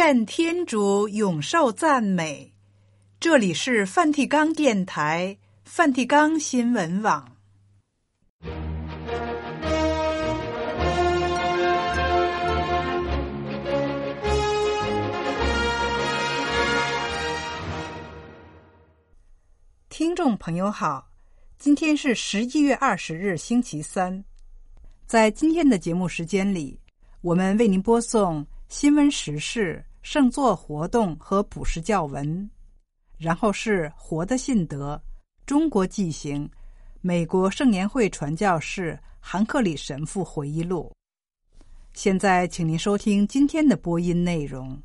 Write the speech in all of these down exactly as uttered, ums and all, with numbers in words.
愿天主永受赞美。这里是梵蒂冈电台、梵蒂冈新闻网。听众朋友好，今天是十一月二十日，星期三。在今天的节目时间里，我们为您播送新闻时事、圣座活动和普世教文，然后是活的信德、中国纪行、美国圣言会传教士韩克里神父回忆录。现在请您收听今天的播音内容。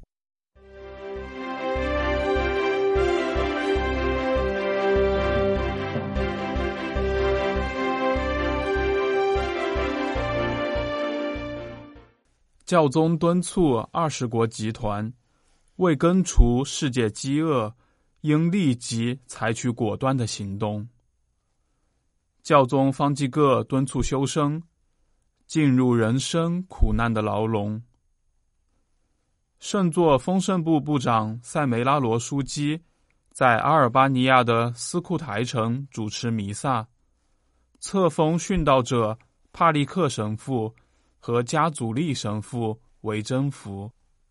教宗敦促二十国集团为根除世界饥饿，应立即采取果断的行动。教宗方济各敦促修生进入人生苦难的牢笼。圣座丰盛部部长塞梅拉罗枢机在阿尔巴尼亚的斯库台城主持弥撒，册封殉道者帕利克神父和加祖利神父为真福。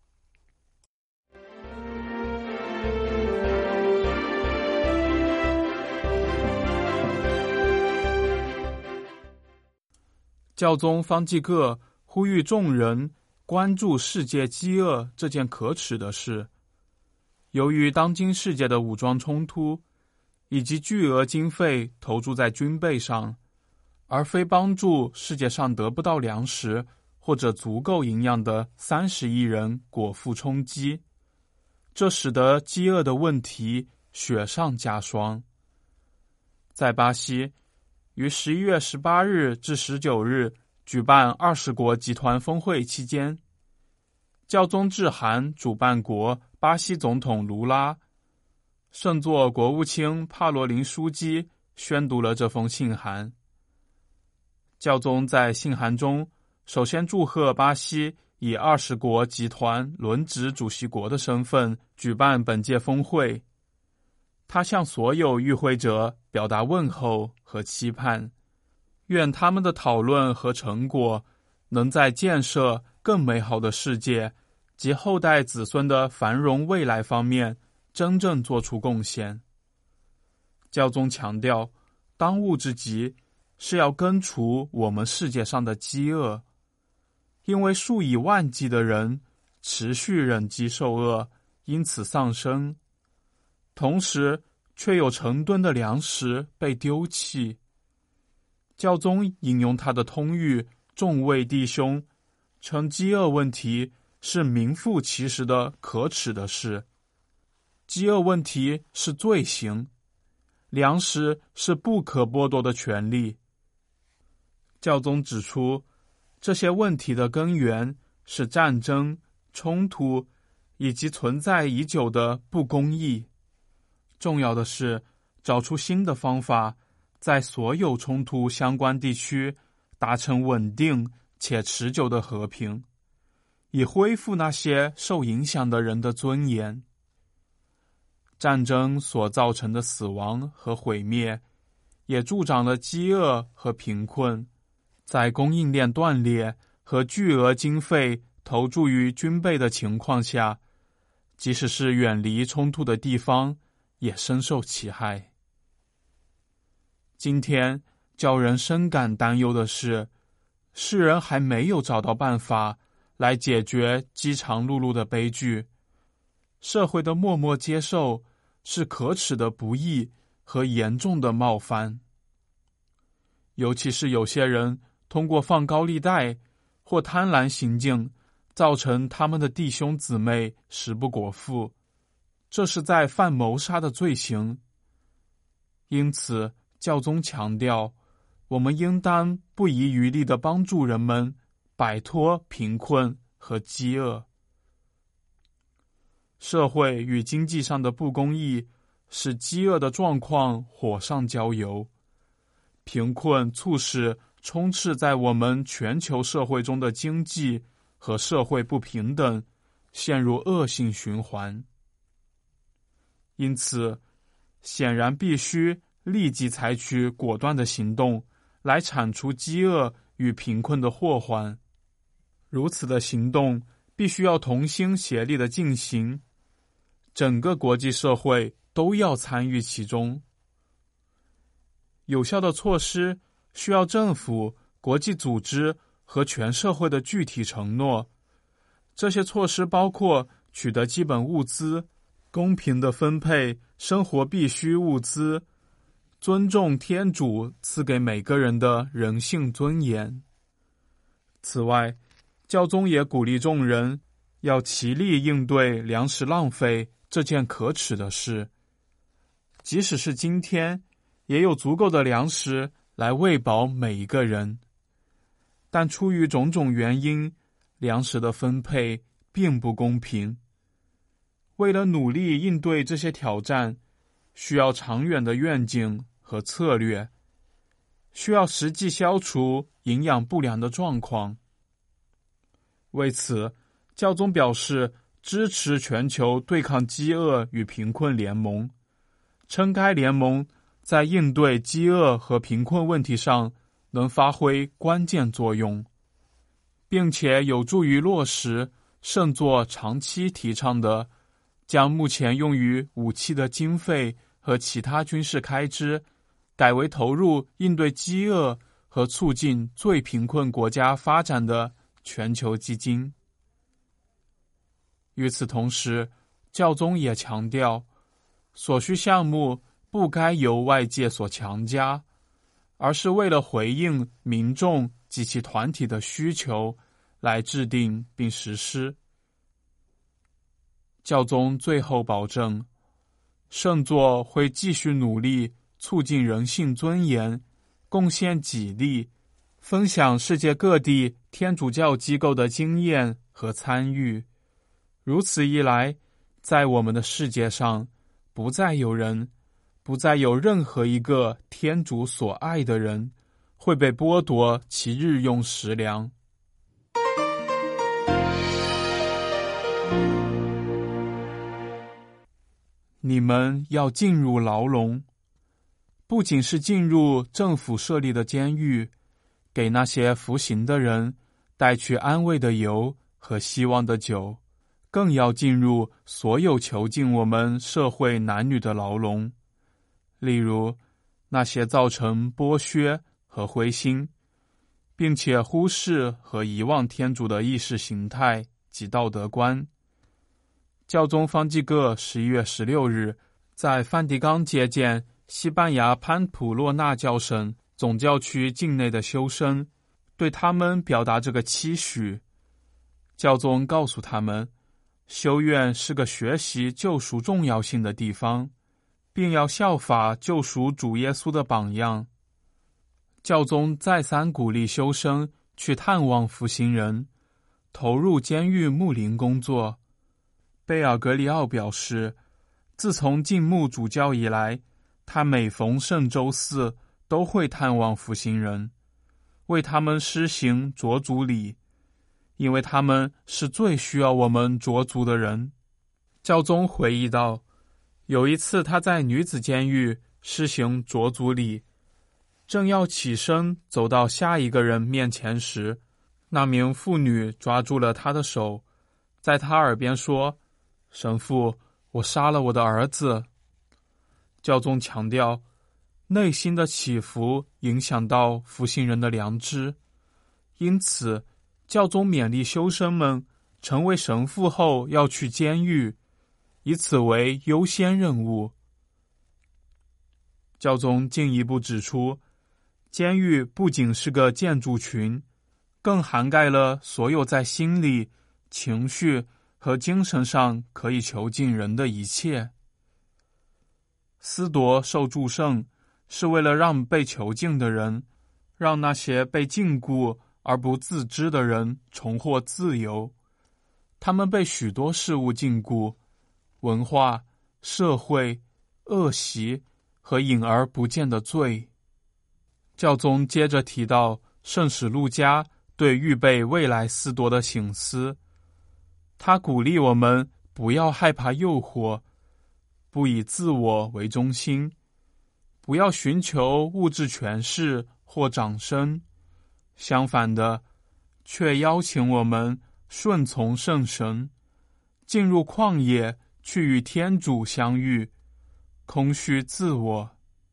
教宗方济各呼吁众人关注世界饥饿这件可耻的事。由于当今世界的武装冲突以及巨额经费投注在军备上，而非帮助世界上得不到粮食或者足够营养的三十亿人果腹充饥，这使得饥饿的问题雪上加霜。在巴西，于十一月十八日至十九日举办二十国集团峰会期间，教宗致函主办国巴西总统卢拉，圣座国务卿帕罗林枢机宣读了这封信函。教宗在信函中首先祝贺巴西以二十国集团轮值主席国的身份举办本届峰会，他向所有与会者表达问候和期盼，愿他们的讨论和成果能在建设更美好的世界及后代子孙的繁荣未来方面真正做出贡献。教宗强调，当务之急是要根除我们世界上的饥饿，因为数以万计的人持续忍饥受饿，因此丧生，同时却有成吨的粮食被丢弃。教宗引用他的通谕众位弟兄，称饥饿问题是名副其实的可耻的事。饥饿问题是罪行，粮食是不可剥夺的权利。教宗指出，这些问题的根源是战争、冲突以及存在已久的不公义。重要的是找出新的方法，在所有冲突相关地区达成稳定且持久的和平，以恢复那些受影响的人的尊严。战争所造成的死亡和毁灭，也助长了饥饿和贫困。在供应链断裂和巨额经费投注于军备的情况下，即使是远离冲突的地方，也深受其害。今天叫人深感担忧的是，世人还没有找到办法来解决饥肠辘辘的悲剧。社会的默默接受是可耻的不义和严重的冒犯。尤其是有些人通过放高利贷或贪婪行径，造成他们的弟兄姊妹食不果腹，这是在犯谋杀的罪行。因此，教宗强调，我们应当不遗余力地帮助人们摆脱贫困和饥饿。社会与经济上的不公义使饥饿的状况火上浇油，贫困促使充斥在我们全球社会中的经济和社会不平等陷入恶性循环。因此，显然必须立即采取果断的行动，来铲除饥饿与贫困的祸患。如此的行动必须要同心协力地进行，整个国际社会都要参与其中。有效的措施需要政府、国际组织和全社会的具体承诺。这些措施包括取得基本物资，公平地分配生活必需物资，尊重天主赐给每个人的人性尊严。此外，教宗也鼓励众人要齐力应对粮食浪费这件可耻的事。即使是今天，也有足够的粮食来喂饱每一个人，但出于种种原因，粮食的分配并不公平。为了努力应对这些挑战，需要长远的愿景和策略，需要实际消除营养不良的状况。为此，教宗表示支持全球对抗饥饿与贫困联盟，称该联盟在应对饥饿和贫困问题上能发挥关键作用，并且有助于落实圣座长期提倡的将目前用于武器的经费和其他军事开支改为投入应对饥饿和促进最贫困国家发展的全球基金。与此同时，教宗也强调，所需项目不该由外界所强加，而是为了回应民众及其团体的需求来制定并实施。教宗最后保证，圣座会继续努力促进人性尊严，贡献己力，分享世界各地天主教机构的经验和参与。如此一来，在我们的世界上，不再有人，不再有任何一个天主所爱的人会被剥夺其日用食粮。你们要进入牢笼，不仅是进入政府设立的监狱，给那些服刑的人带去安慰的油和希望的酒，更要进入所有囚禁我们社会男女的牢笼，例如那些造成剥削和灰心，并且忽视和遗忘天主的意识形态及道德观。教宗方济各十一月十六日在梵蒂冈接见西班牙潘普洛纳教省总教区境内的修生，对他们表达这个期许。教宗告诉他们，修院是个学习救赎重要性的地方，并要效法救赎主耶稣的榜样。教宗再三鼓励修生去探望服刑人，投入监狱牧灵工作。贝尔格里奥表示，自从进牧主教以来，他每逢圣周四都会探望服刑人，为他们施行濯足礼，因为他们是最需要我们濯足的人。教宗回忆道，有一次他在女子监狱施行濯足礼，正要起身走到下一个人面前时，那名妇女抓住了他的手，在他耳边说，神父，我杀了我的儿子。教宗强调，内心的起伏影响到服刑人的良知，因此教宗勉励修生们成为神父后要去监狱，以此为优先任务。教宗进一步指出，监狱不仅是个建筑群，更涵盖了所有在心理、情绪和精神上可以囚禁人的一切。司铎受祝圣是为了让被囚禁的人，让那些被禁锢而不自知的人重获自由。他们被许多事物禁锢，文化、社会、恶习和隐而不见的罪。教宗接着提到圣史路加对预备未来司铎的省思， 他鼓励我们不要害怕诱惑，不以自我为中心，不要寻求物质权势或掌声，相反的，却邀请我们顺从圣神，进入旷野去与天主相遇，空虚自我。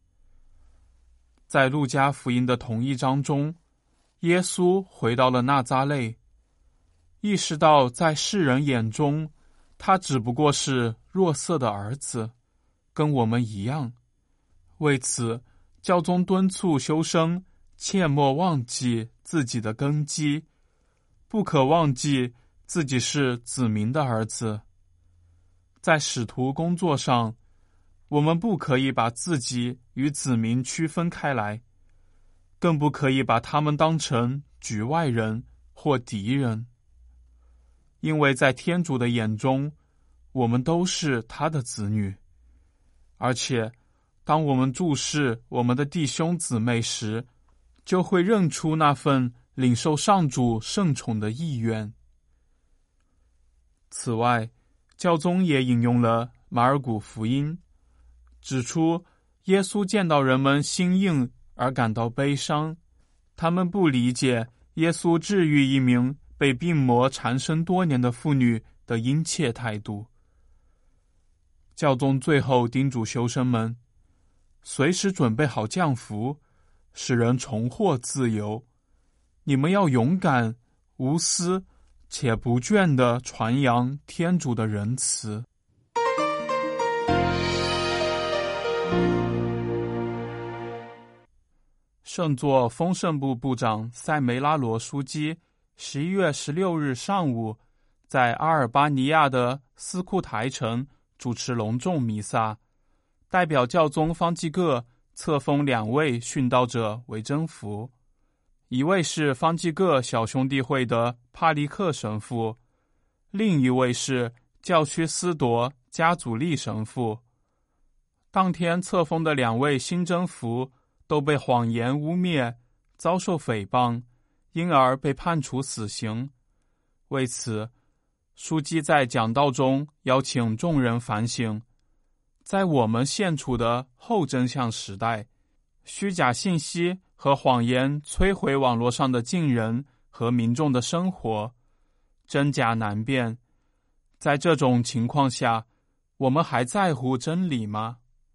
在路加福音的同一章中，耶稣回到了纳匝肋，意识到在世人眼中，他只不过是若瑟的儿子，跟我们一样。为此，教宗敦促修生切莫忘记自己的根基，不可忘记自己是子民的儿子。在使徒工作上，我们不可以把自己与子民区分开来，更不可以把他们当成局外人或敌人，因为在天主的眼中，我们都是他的子女。而且当我们注视我们的弟兄姊妹时，就会认出那份领受上主圣宠的意愿。此外，教宗也引用了马尔谷福音，指出耶稣见到人们心硬而感到悲伤，他们不理解耶稣治愈一名被病魔缠身多年的妇女的殷切态度。教宗最后叮嘱修生们，随时准备好降服，使人重获自由。你们要勇敢、无私且不倦地传扬天主的仁慈。圣座丰盛部部长塞梅拉罗枢机十一月十六日上午在阿尔巴尼亚的斯库台城主持隆重弥撒，代表教宗方济各册封两位殉道者为真福，一位是方济各小兄弟会的帕利克神父，另一位是教区司铎加祖利神父。当天册封的两位新真福都被谎言污蔑，遭受诽谤，因而被判处死刑。为此，枢机在讲道中邀请众人反省，在我们现处的后真相时代，虚假信息和谎言摧毁网络上的近人和民众的生活，真假难辨。在这种情况下，我们还在乎真理吗？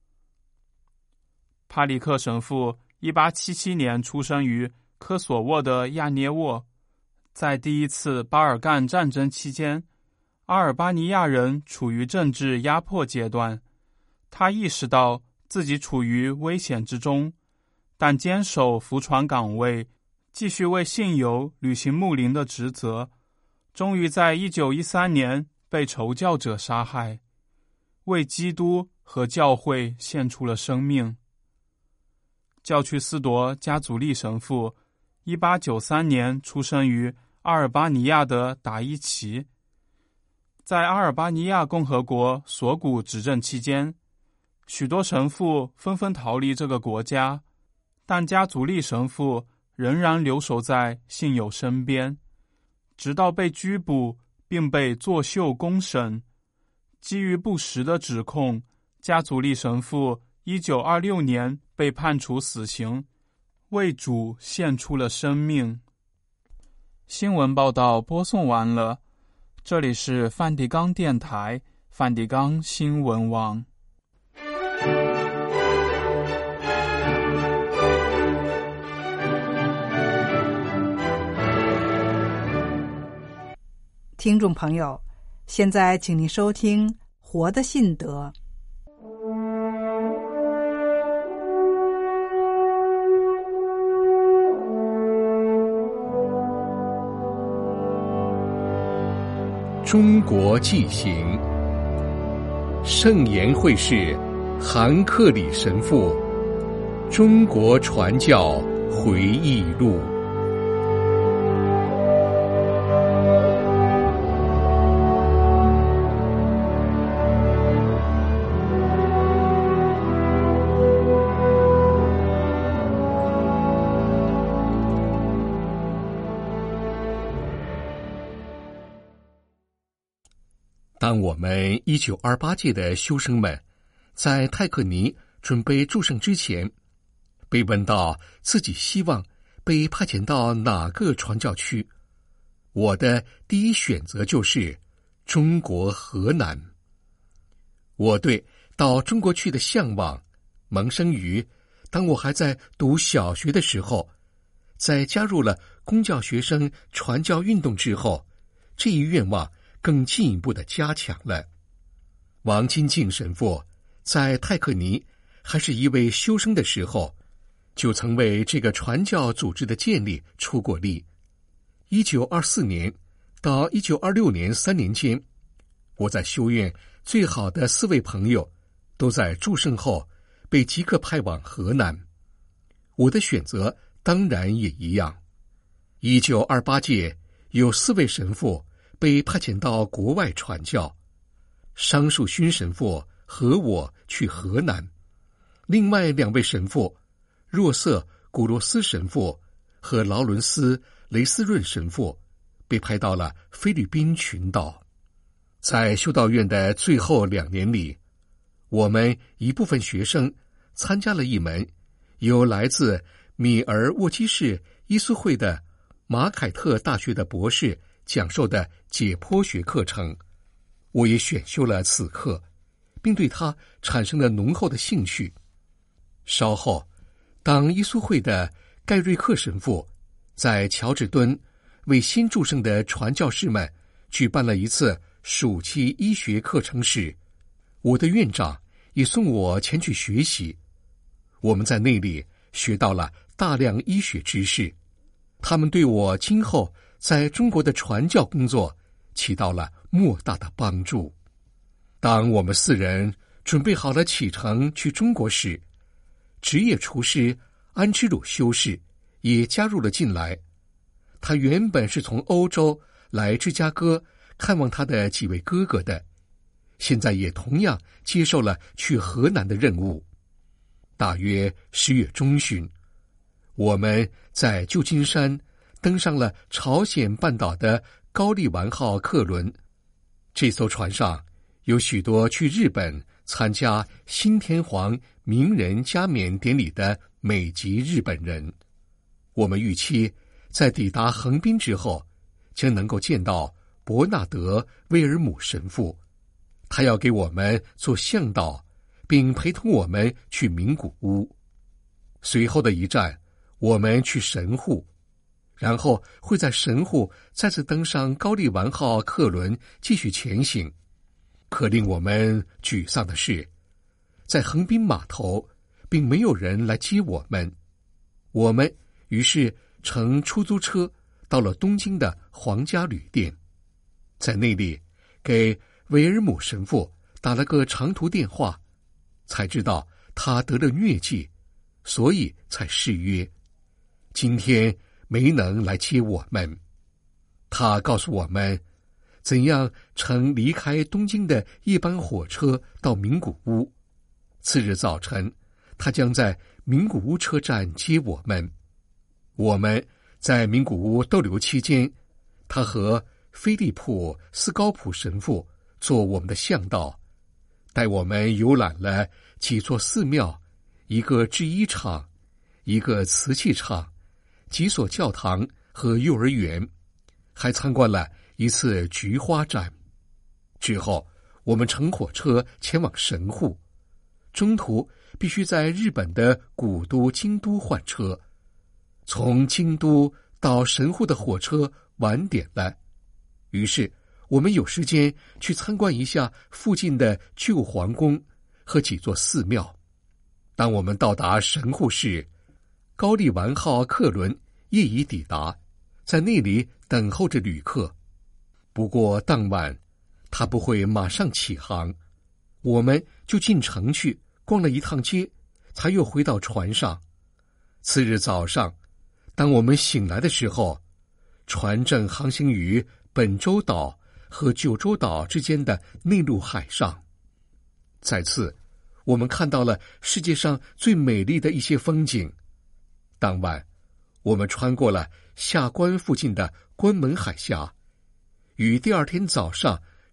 帕里克神父一八七七年出生于科索沃的亚涅沃，在第一次巴尔干战争期间，阿尔巴尼亚人处于政治压迫阶段，他意识到自己处于危险之中，但坚守服传岗位，继续为信友履行牧灵的职责，终于在一九一三年被仇教者杀害，为基督和教会献出了生命。教区司铎加祖利神父一八九三年出生于阿尔巴尼亚的达伊奇，在阿尔巴尼亚共和国索古执政期间，许多神父纷纷逃离这个国家，但加祖利神父仍然留守在信友身边，直到被拘捕并被作秀公审。基于不实的指控，加祖利神父一九二六年被判处死刑，为主献出了生命。新闻报道播送完了，这里是梵蒂冈电台梵蒂冈新闻网。 听众朋友，现在请您收听《活的信德》。 中国纪行，圣言会士韩克里神父《中国传教回忆录》。 当我们一九二八届的修生们在泰克尼准备祝圣之前，被问到自己希望被派遣到哪个传教区，我的第一选择就是中国河南。我对到中国去的向往萌生于当我还在读小学的时候，在加入了公教学生传教运动之后，这一愿望更进一步的加强了。王金敬神父在泰克尼还是一位修生的时候，就曾为这个传教组织的建立出过力。一九二四年到一九二六年三年间，我在修院最好的四位朋友都在祝圣后被即刻派往河南，我的选择当然也一样。一九二八届有四位神父被派遣到国外传教，商树勋神父和我去河南，另外两位神父若瑟古罗斯神父和劳伦斯雷斯润神父被派到了菲律宾群岛。在修道院的最后两年里，我们一部分学生参加了一门由来自米尔沃基市伊苏会的马凯特大学的博士讲授的解剖学课程，我也选修了此课，并对它产生了浓厚的兴趣。稍后，当伊苏会的盖瑞克神父在乔治敦为新祝圣的传教士们举办了一次暑期医学课程时，我的院长也送我前去学习。我们在那里学到了大量医学知识，他们对我今后在中国的传教工作起到了莫大的帮助。当我们四人准备好了启程去中国时，职业厨师安之鲁修士也加入了进来。他原本是从欧洲来芝加哥看望他的几位哥哥的，现在也同样接受了去河南的任务。大约十月中旬，我们在旧金山登上了朝鲜半岛的高丽丸号客轮。这艘船上有许多去日本参加新天皇名人加冕典礼的美籍日本人。我们预期在抵达横滨之后，将能够见到伯纳德·威尔姆神父，他要给我们做向导，并陪同我们去名古屋。随后的一站，我们去神户，然后会在神户再次登上高丽丸号客轮继续前行。可令我们沮丧的是，在横滨码头并没有人来接我们。我们于是乘出租车到了东京的皇家旅店，在那里给维尔姆神父打了个长途电话，才知道他得了疟疾，所以才失约，今天没能来接我们。他告诉我们怎样乘离开东京的一班火车到名古屋，次日早晨他将在名古屋车站接我们。我们在名古屋逗留期间，他和菲利普斯高普神父做我们的向导，带我们游览了几座寺庙，一个制衣厂，一个瓷器厂，几所教堂和幼儿园，还参观了一次菊花展。之后我们乘火车前往神户，中途必须在日本的古都京都换车。从京都到神户的火车晚点了，于是我们有时间去参观一下附近的旧皇宫和几座寺庙。当我们到达神户时，高丽丸号客轮业已抵达，在那里等候着旅客。不过当晚他不会马上起航，我们就进城去逛了一趟街，才又回到船上。次日早上，当我们醒来的时候，船正航行于本州岛和九州岛之间的内陆海上。再次，我们看到了世界上最美丽的一些风景。当晚，我们穿过了下关附近的关门海峡，于第二天早上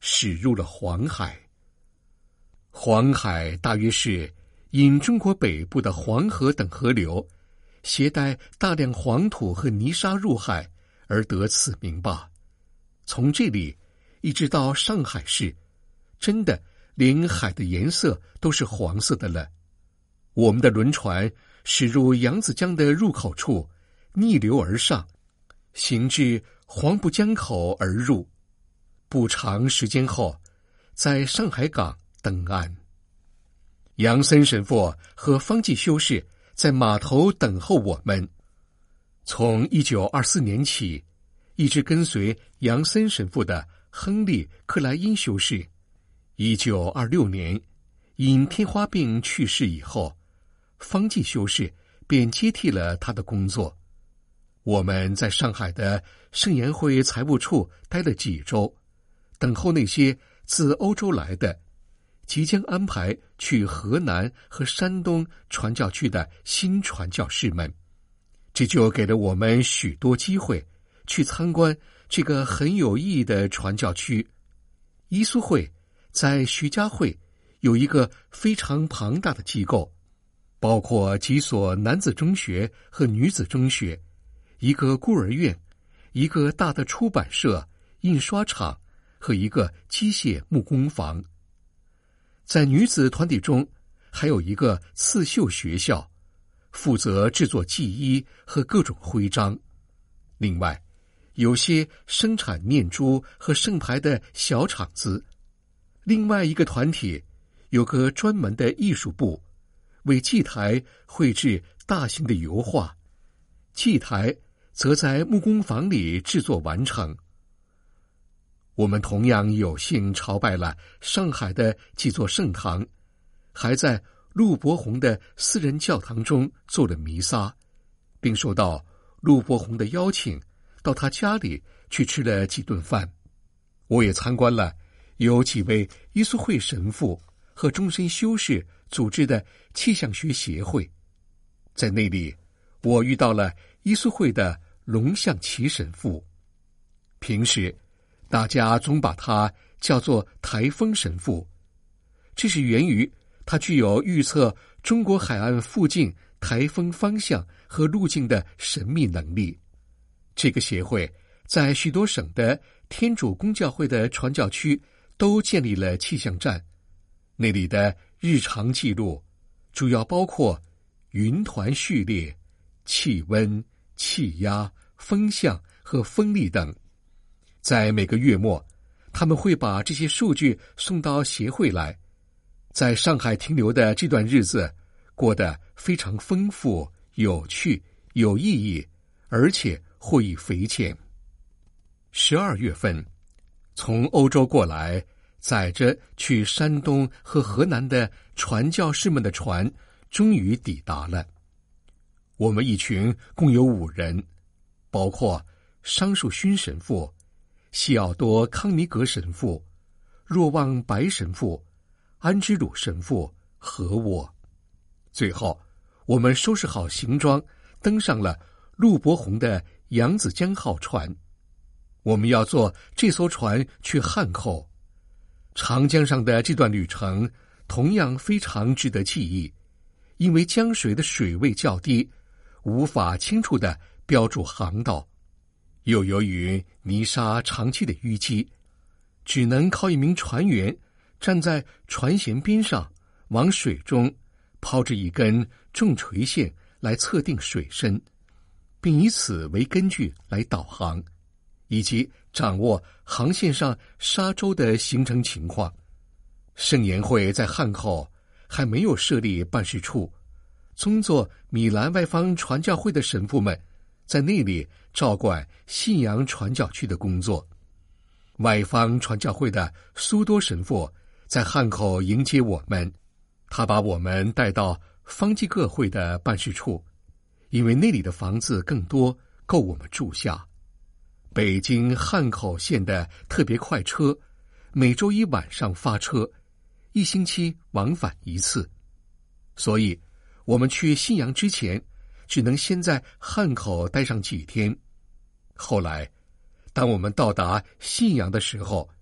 驶入了黄海。黄海大约是因中国北部的黄河等河流携带大量黄土和泥沙入海而得此名吧。从这里一直到上海市，真的连海的颜色都是黄色的了。我们的轮船驶入扬子江的入口处，逆流而上，行至黄浦江口而入。不长时间后，在上海港登岸。杨森神父和方济修士在码头等候我们。从一九二四年起，一直跟随杨森神父的亨利·克莱因修士，一九二六年因天花病去世以后，方济修士便接替了他的工作。我们在上海的圣言会财务处待了几周，等候那些自欧洲来的即将安排去河南和山东传教区的新传教士们。这就给了我们许多机会去参观这个很有意义的传教区。伊苏会在徐家汇有一个非常庞大的机构，包括几所男子中学和女子中学，一个孤儿院，一个大的出版社、印刷厂和一个机械木工房。在女子团体中，还有一个刺绣学校，负责制作记衣和各种徽章。另外，有些生产念珠和圣牌的小厂子。另外一个团体有个专门的艺术部，为祭台绘制大型的油画，祭台则在木工房里制作完成。我们同样有幸朝拜了上海的几座圣堂，还在陆伯宏的私人教堂中做了弥撒，并受到陆伯宏的邀请到他家里去吃了几顿饭。我也参观了有几位伊苏会神父和终身修士组织的气象学协会。在那里，我遇到了伊苏会的龙象奇神父。平时大家总把他叫做台风神父，这是源于他具有预测中国海岸附近台风方向和路径的神秘能力。这个协会在许多省的天主公教会的传教区都建立了气象站，那里的日常记录主要包括云团序列、气温、气压、风向和风力等。在每个月末，他们会把这些数据送到协会来。在上海停留的这段日子过得非常丰富、有趣、有意义，而且获益匪浅。十二月份，从欧洲过来载着去山东和河南的传教士们的船终于抵达了。我们一群共有五人，包括商树勋神父、西奥多康尼格神父、若望白神父、安之鲁神父和我。最后，我们收拾好行装，登上了陆伯宏的扬子江号船。我们要坐这艘船去汉口。长江上的这段旅程同样非常值得记忆，因为江水的水位较低，无法清楚地标注航道，又由于泥沙长期的淤积，只能靠一名船员站在船舷边上，往水中抛着一根重垂线来测定水深，并以此为根据来导航，以及掌握航线上沙洲的形成情况。圣言会在汉口还没有设立办事处，宗座米兰外方传教会的神父们在那里照管信阳传教区的工作。外方传教会的苏多神父在汉口迎接我们，他把我们带到方济各会的办事处，因为那里的房子更多，够我们住下。北京汉口线的特别快车每周一晚上发车，一星期往返一次，所以我们去信阳之前只能先在汉口待上几天。后来当我们到达信阳的时候，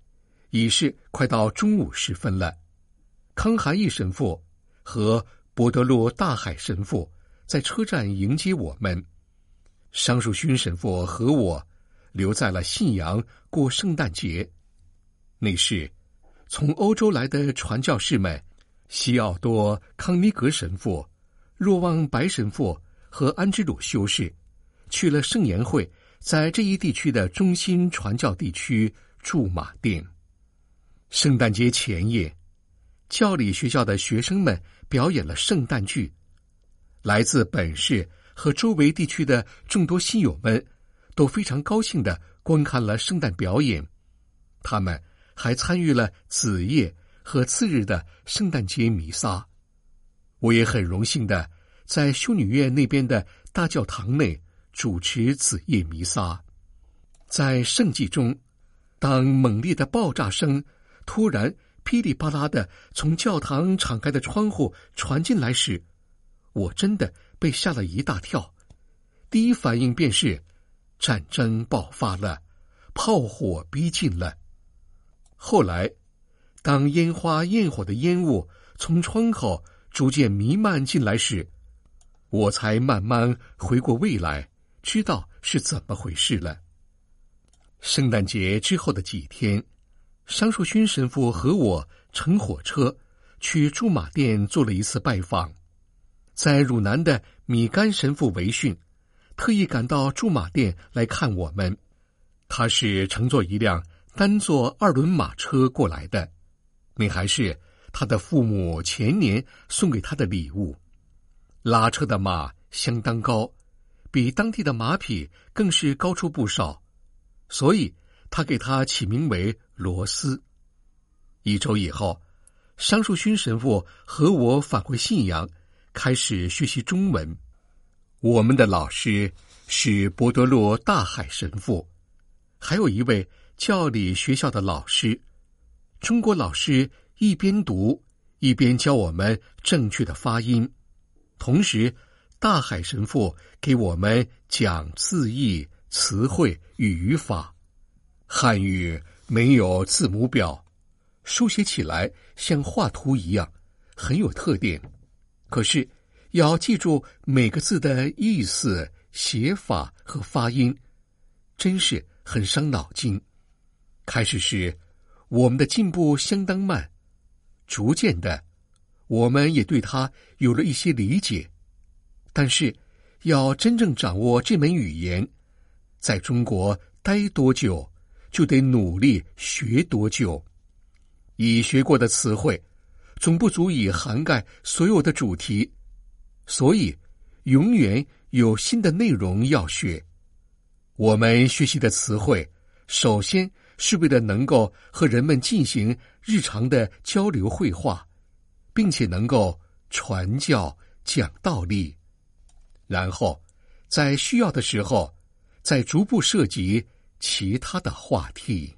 已是快到中午时分了。康寒义神父和博德洛大海神父在车站迎接我们，商树勋神父和我留在了信阳过圣诞节。那时，从欧洲来的传教士们西奥多·康尼格神父、若望白神父和安之鲁修士去了圣言会在这一地区的中心传教地区驻马店。圣诞节前夜，教理学校的学生们表演了圣诞剧，来自本市和周围地区的众多信友们都非常高兴地观看了圣诞表演。他们还参与了子夜和次日的圣诞节弥撒。我也很荣幸地在修女院那边的大教堂内主持子夜弥撒。在圣祭中，当猛烈的爆炸声突然噼里啪啦地从教堂敞开的窗户传进来时，我真的被吓了一大跳。第一反应便是战争爆发了，炮火逼近了。后来，当烟花焰火的烟雾从窗口逐渐弥漫进来时，我才慢慢回过味来，知道是怎么回事了。圣诞节之后的几天，商树勋神父和我乘火车去驻马店做了一次拜访。在汝南的米干神父维训特意赶到驻马店来看我们，他是乘坐一辆单座二轮马车过来的，那还是他的父母前年送给他的礼物。拉车的马相当高，比当地的马匹更是高出不少，所以他给他起名为罗斯。一周以后，商树勋神父和我返回信阳，开始学习中文。我们的老师是博德洛大海神父，还有一位教理学校的老师。中国老师一边读一边教我们正确的发音，同时大海神父给我们讲字义、词汇与语法。汉语没有字母表，书写起来像画图一样，很有特点。可是要记住每个字的意思、写法和发音，真是很伤脑筋。开始时，我们的进步相当慢，逐渐的，我们也对它有了一些理解。但是，要真正掌握这门语言，在中国待多久，就得努力学多久。已学过的词汇，总不足以涵盖所有的主题，所以永远有新的内容要学。我们学习的词汇，首先是为了能够和人们进行日常的交流绘画，并且能够传教讲道理，然后在需要的时候再逐步涉及其他的话题。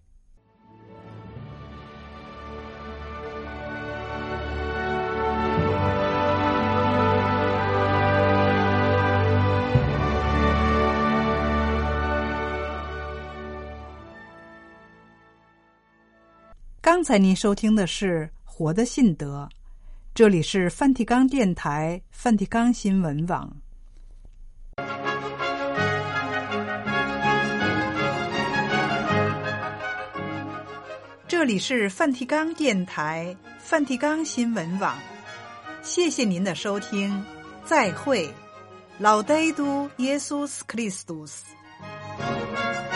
刚才您收听的是《活的信德》，这里是梵蒂冈电台梵蒂冈新闻网。这里是梵蒂冈电台梵蒂冈新闻网，谢谢您的收听，再会，老戴都耶稣斯克里斯多斯。